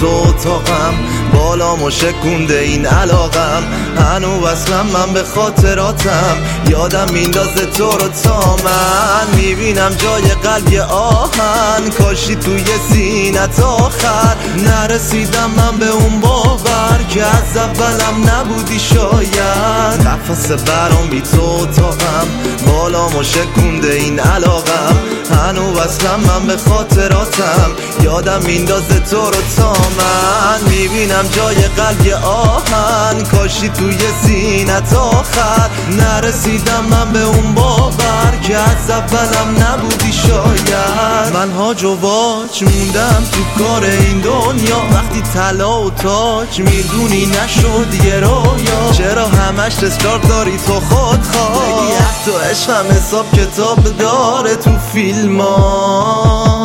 تو اتاقم، بالامو شکونده این علاقم. هنو اصلا من به خاطراتم، یادم میندازه تو رو تا من میبینم جای قلب یه آهن، کاشی توی سینت آخر. نرسیدم من به اون باور که از اولم نبودی شاید. قفس برام بی تو اتاقم، بالامو شکونده این علاقم. هنو اصلا من به خاطراتم، یادم میندازه تو رو تا من میبینم جای قلب یه آهن، کاشی توی سینت آخر. نرسیدم من به اون باور که از اولم نبودی شاید. من هاج و واج موندم تو کار این دنیا، وقتی طلا و تاج میدونی نشد یه رویا. چرا همش اصرار داری تو خودخواه، بگی حتی عشقم حساب کتاب داره تو فیلم ها.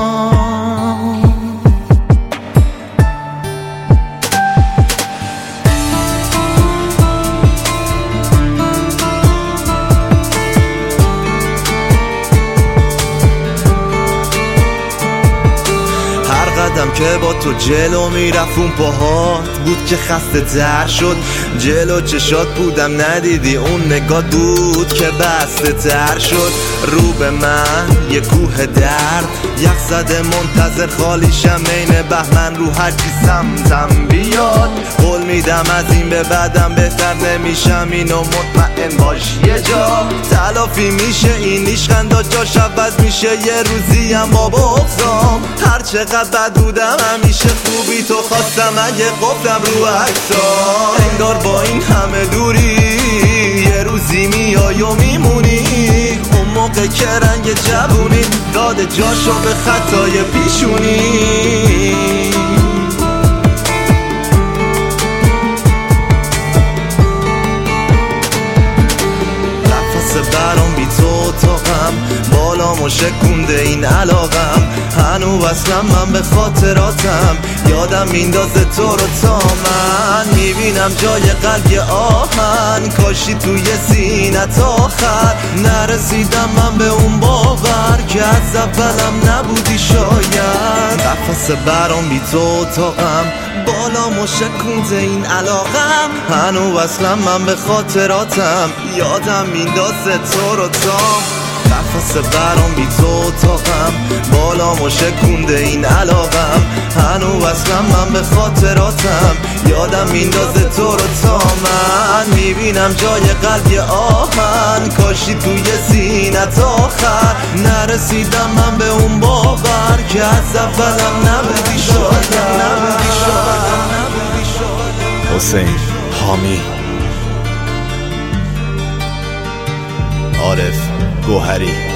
که با تو جلو میرفت اون پاهات بود که خسته تر شد. جلو چشات بودم ندیدی اون نگات بود که بسته تر شد. رو به من یه کوه درد، یخ زده منتظر خالیشم عین بهمن. رو هر کی سمتم بیاد قول میدم از این به بعدم بهتر نمیشم، اینو مطمئن باش یه جا تلافی میشه. این عشقندا جاش عوض میشه یه روزی هم با بغضام. هر چقدر بد بودم همیشه خوبی تو خواستم، اگه قفلم رو عکسام. انگار با این همه دوری یه روزی میای و میمونی، اون موقع که رنگ جوونی داده جاشو به خطای پیشونی. برام بی تو اتاقم، بالامو شکونده این علاقم. هنو اصلا من به خاطراتم، یادم میندازه تو رو تا من میبینم جای قلب یه آهن، کاشی توی سینت آخر. نرسیدم من به اون باور که از اولم نبودی شاید. قفس برام بی تو اتاقم، بالامو شکونده این علاقم. هنو اصلا من به خاطراتم، یادم میندازه تو رو تا. قفس برام بی تو اتاقم، بالامو شکونده این علاقم. هنو اصلا من به خاطراتم، یادم میندازه تو رو تا من میبینم جای قلب یه آهن، کاشی توی سینت آخر. نرسیدم من به اون باور که از اولم نبودی شاید. حسین حامی، عارف گوهری.